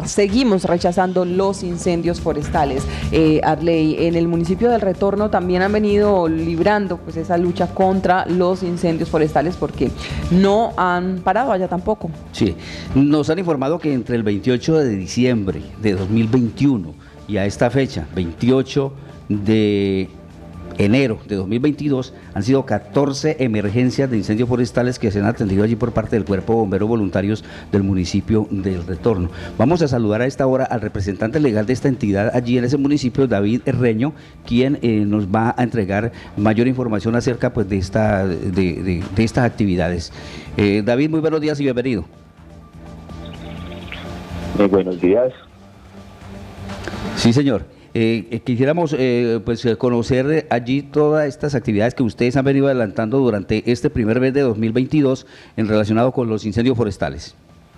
seguimos rechazando los incendios forestales. Arley, en el municipio del Retorno también han venido librando pues esa lucha contra los incendios forestales porque no han parado allá tampoco. Sí, nos han informado que entre el 28 de diciembre de 2021 y a esta fecha, 28 de enero de 2022, han sido 14 emergencias de incendios forestales que se han atendido allí por parte del Cuerpo de Bomberos Voluntarios del municipio del Retorno. Vamos a saludar a esta hora al representante legal de esta entidad allí en ese municipio, David Herreño, quien nos va a entregar mayor información acerca pues de estas actividades. David, muy buenos días y bienvenido. Muy buenos días. Sí, señor. Quisiéramos conocer allí todas estas actividades que ustedes han venido adelantando durante este primer mes de 2022 en relacionado con los incendios forestales.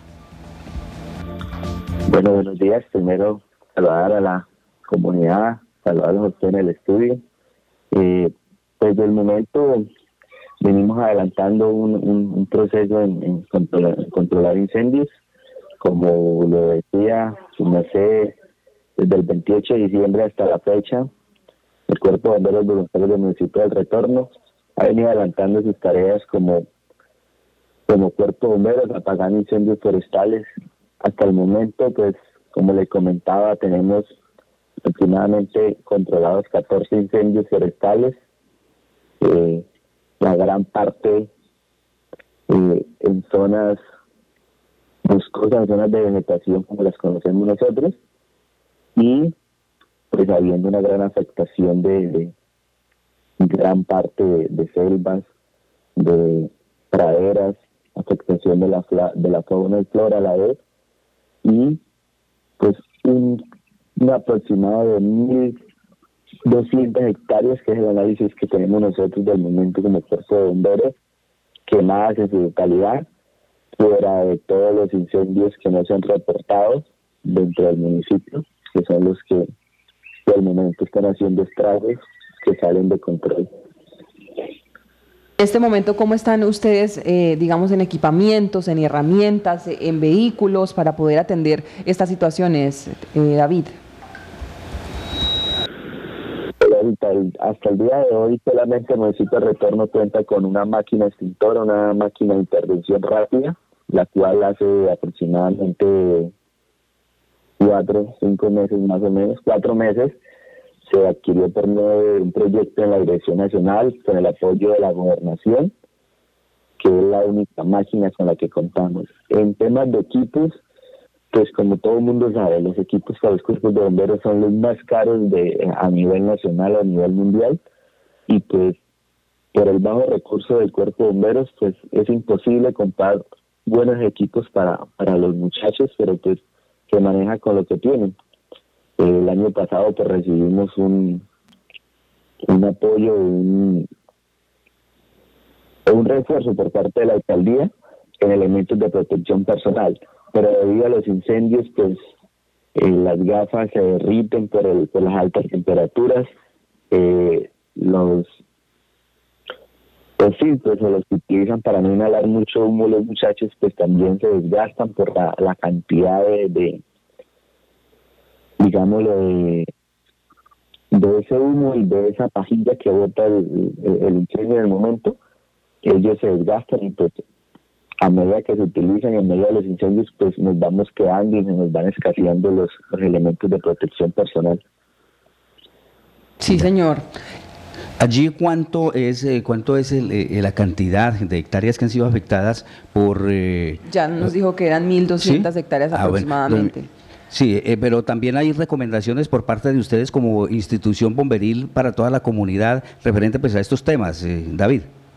Bueno, buenos días. Primero, saludar a la comunidad, saludar a ustedes en el estudio. Pues del momento venimos adelantando un proceso en controlar incendios. Como lo decía, desde el 28 de diciembre hasta la fecha, el Cuerpo de Bomberos Voluntarios del municipio del Retorno ha venido adelantando sus tareas como Cuerpo de Bomberos, apagando incendios forestales. Hasta el momento, pues, como le comentaba, tenemos aproximadamente controlados 14 incendios forestales, la gran parte en zonas boscosas, zonas de vegetación como las conocemos nosotros, y pues habiendo una gran afectación de gran parte de selvas, de praderas, afectación de la fauna y flora a la vez, y pues un aproximado de 1.200 hectáreas, que es el análisis que tenemos nosotros del momento como Cuerpo de Bomberos, quemadas en su totalidad, fuera de todos los incendios que no se han reportado dentro del municipio, que son los que al momento están haciendo estragos que salen de control. En este momento, ¿cómo están ustedes, digamos, en equipamientos, en herramientas, en vehículos para poder atender estas situaciones, David? Hasta el día de hoy solamente el municipio de Retorno cuenta con una máquina extintora, una máquina de intervención rápida, la cual hace aproximadamente 4 meses, se adquirió por medio de un proyecto en la Dirección Nacional con el apoyo de la Gobernación, que es la única máquina con la que contamos. En temas de equipos, pues como todo el mundo sabe, los equipos para los cuerpos de bomberos son los más caros a nivel nacional o a nivel mundial, y pues por el bajo recurso del Cuerpo de Bomberos, pues es imposible comprar buenos equipos para los muchachos, pero pues se maneja con lo que tienen. El año pasado pues recibimos un apoyo, un refuerzo por parte de la alcaldía en elementos de protección personal, pero debido a los incendios pues las gafas se derriten por las altas temperaturas, los filtros o los que utilizan para no inhalar mucho humo los muchachos pues también se desgastan por la cantidad de ese humo y de esa pajilla que bota el incendio en el momento. Ellos se desgastan y pues a medida que se utilizan, en medio de los incendios, pues nos vamos quedando y nos van escaseando los elementos de protección personal. Sí, señor. Allí, ¿cuánto es la cantidad de hectáreas que han sido afectadas por...? Ya nos dijo que eran 1.200 ¿sí? hectáreas aproximadamente. Bueno, sí, pero también hay recomendaciones por parte de ustedes como institución bomberil para toda la comunidad referente pues a estos temas, David.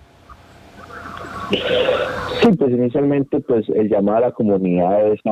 Sí, pues inicialmente pues el llamado a la comunidad es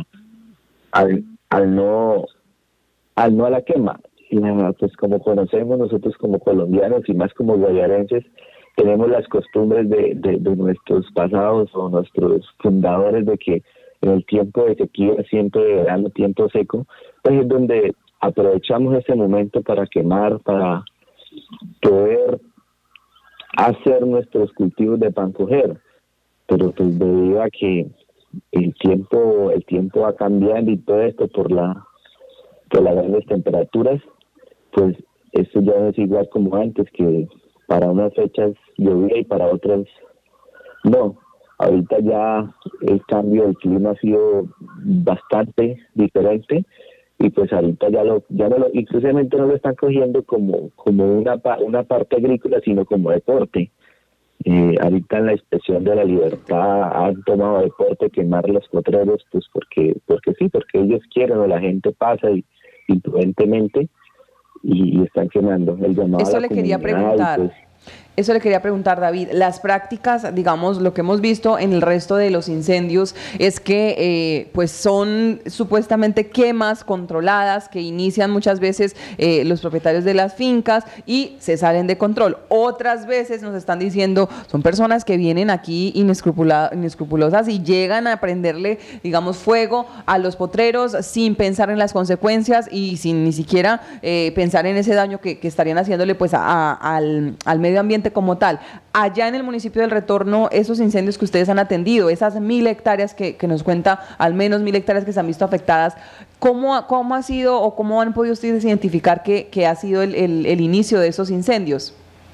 al no a la quema. Pues como conocemos nosotros como colombianos y más como guayarenses, tenemos las costumbres de nuestros pasados o nuestros fundadores de que en el tiempo de sequía, siempre de verano, tiempo seco, pues es donde aprovechamos ese momento para quemar, para poder hacer nuestros cultivos de pan coger. Pero pues debido a que el tiempo va cambiando y todo esto por las grandes temperaturas, pues esto ya no es igual como antes, que para unas fechas llovía y para otras no. Ahorita ya el cambio del clima ha sido bastante diferente y pues ahorita ya no lo, inclusivamente no lo están cogiendo como una parte agrícola, sino como deporte. Ahorita en la expresión de la libertad han tomado deporte quemar los potreros, pues porque sí, porque ellos quieren, o la gente pasa y imprudentemente y están quemando. El llamado Eso a la le quería comunidad, preguntar. pues, Eso le quería preguntar, David. Las prácticas, digamos, lo que hemos visto en el resto de los incendios es que pues son supuestamente quemas controladas que inician muchas veces los propietarios de las fincas y se salen de control. Otras veces nos están diciendo, son personas que vienen aquí inescrupulosas y llegan a prenderle, digamos, fuego a los potreros sin pensar en las consecuencias y sin ni siquiera pensar en ese daño que estarían haciéndole pues al medio ambiente como tal. Allá en el municipio del Retorno, esos incendios que ustedes han atendido, esas 1.000 hectáreas que nos cuenta, al menos 1.000 hectáreas que se han visto afectadas, ¿cómo ha sido o cómo han podido ustedes identificar que ha sido el inicio de esos incendios?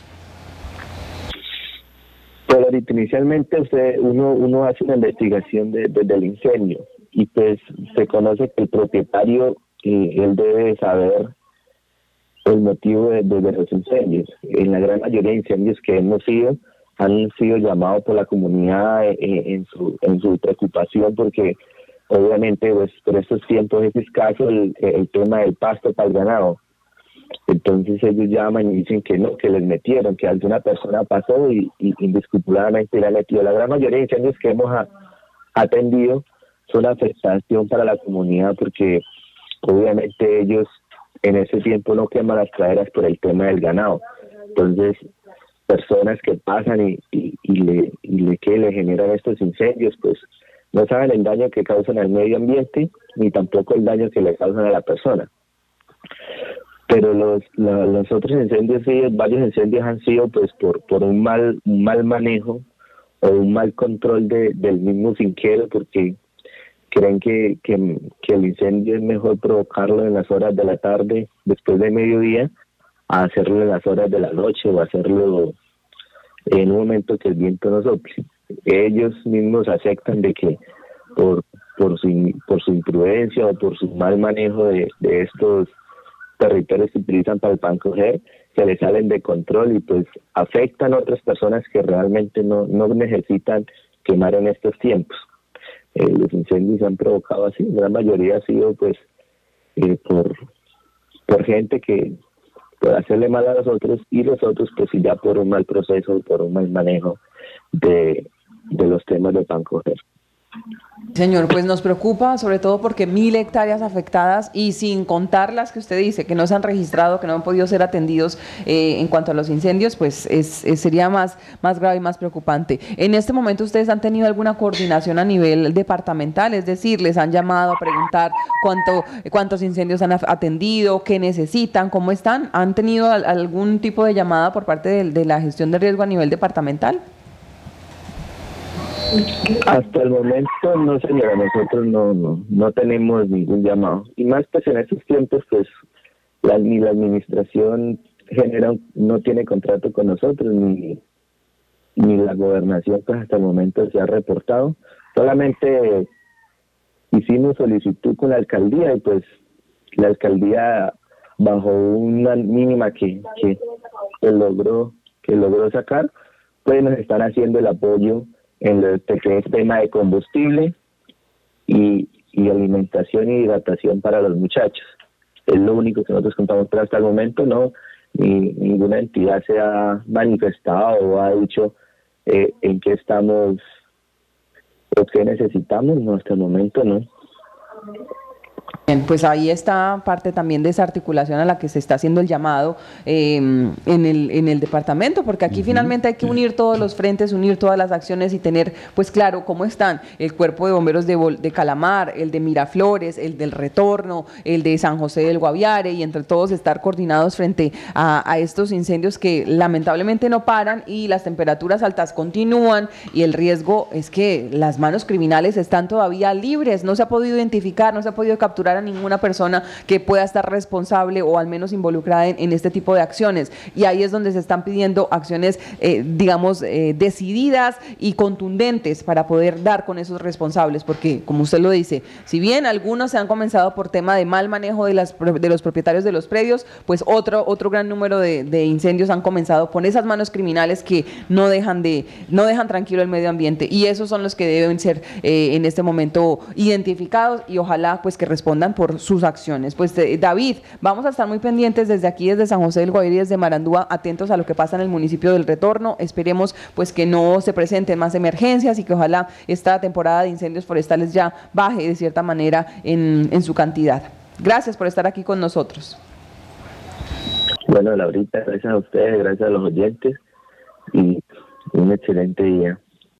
Pues ahorita inicialmente uno hace una investigación del incendio y pues se conoce que el propietario, él debe saber el motivo de los incendios. En la gran mayoría de incendios que han sido llamados por la comunidad en su preocupación, porque obviamente pues por estos tiempos es escaso el tema del pasto para el ganado. Entonces ellos llaman y dicen que no, que les metieron, que alguna persona pasó y indisculpadamente la metió. La gran mayoría de incendios que hemos atendido son afectación para la comunidad, porque obviamente ellos en ese tiempo no queman las praderas por el tema del ganado. Entonces, personas que pasan y le generan estos incendios, pues no saben el daño que causan al medio ambiente, ni tampoco el daño que le causan a la persona. Pero los otros incendios, sí, varios incendios han sido pues por un mal manejo o un mal control del mismo finquero, porque creen que el incendio es mejor provocarlo en las horas de la tarde, después de mediodía, a hacerlo en las horas de la noche o hacerlo en un momento que el viento no sople. Ellos mismos aceptan de que por su imprudencia o por su mal manejo de estos territorios que utilizan para el pan coger, se les salen de control y pues afectan a otras personas que realmente no necesitan quemar en estos tiempos. Los incendios se han provocado así, la mayoría ha sido pues por gente que puede hacerle mal a los otros y los otros pues ya por un mal proceso, por un mal manejo de los temas de pan coger. Señor, pues nos preocupa sobre todo porque 1.000 hectáreas afectadas y sin contar las que usted dice que no se han registrado, que no han podido ser atendidos en cuanto a los incendios, pues sería más grave y más preocupante. En este momento ustedes han tenido alguna coordinación a nivel departamental, es decir, les han llamado a preguntar cuántos incendios han atendido, qué necesitan, cómo están. ¿Han tenido algún tipo de llamada por parte de la gestión de riesgo a nivel departamental? Hasta el momento no, señora, nosotros no tenemos ningún llamado. Y más pues en estos tiempos pues ni la administración general no tiene contrato con nosotros, ni la gobernación pues hasta el momento se ha reportado. Solamente hicimos solicitud con la alcaldía y pues la alcaldía bajo una mínima que logró sacar, pues nos están haciendo el apoyo en lo que es tema de combustible y alimentación y hidratación para los muchachos. Es lo único que nosotros contamos, pero hasta el momento no, ninguna entidad se ha manifestado o ha dicho en qué estamos o qué necesitamos, no, hasta el momento no. Bien, pues ahí está parte también de esa articulación a la que se está haciendo el llamado en el departamento, porque aquí finalmente hay que unir todos los frentes, unir todas las acciones y tener pues claro cómo están el Cuerpo de Bomberos de Calamar, el de Miraflores, el del Retorno, el de San José del Guaviare, y entre todos estar coordinados frente a estos incendios que lamentablemente no paran y las temperaturas altas continúan, y el riesgo es que las manos criminales están todavía libres, no se ha podido identificar, no se ha podido capturar a ninguna persona que pueda estar responsable o al menos involucrada en este tipo de acciones, y ahí es donde se están pidiendo acciones decididas y contundentes para poder dar con esos responsables, porque como usted lo dice, si bien algunos se han comenzado por tema de mal manejo de los propietarios de los predios, pues otro gran número de incendios han comenzado con esas manos criminales que no dejan tranquilo el medio ambiente, y esos son los que deben ser en este momento identificados y ojalá pues que respondan por sus acciones. Pues David, vamos a estar muy pendientes desde aquí, desde San José del Guaviare y desde Marandúa, atentos a lo que pasa en el municipio del Retorno. Esperemos pues que no se presenten más emergencias y que ojalá esta temporada de incendios forestales ya baje de cierta manera en su cantidad. Gracias por estar aquí con nosotros. Bueno, Laurita, gracias a ustedes, gracias a los oyentes y un excelente día.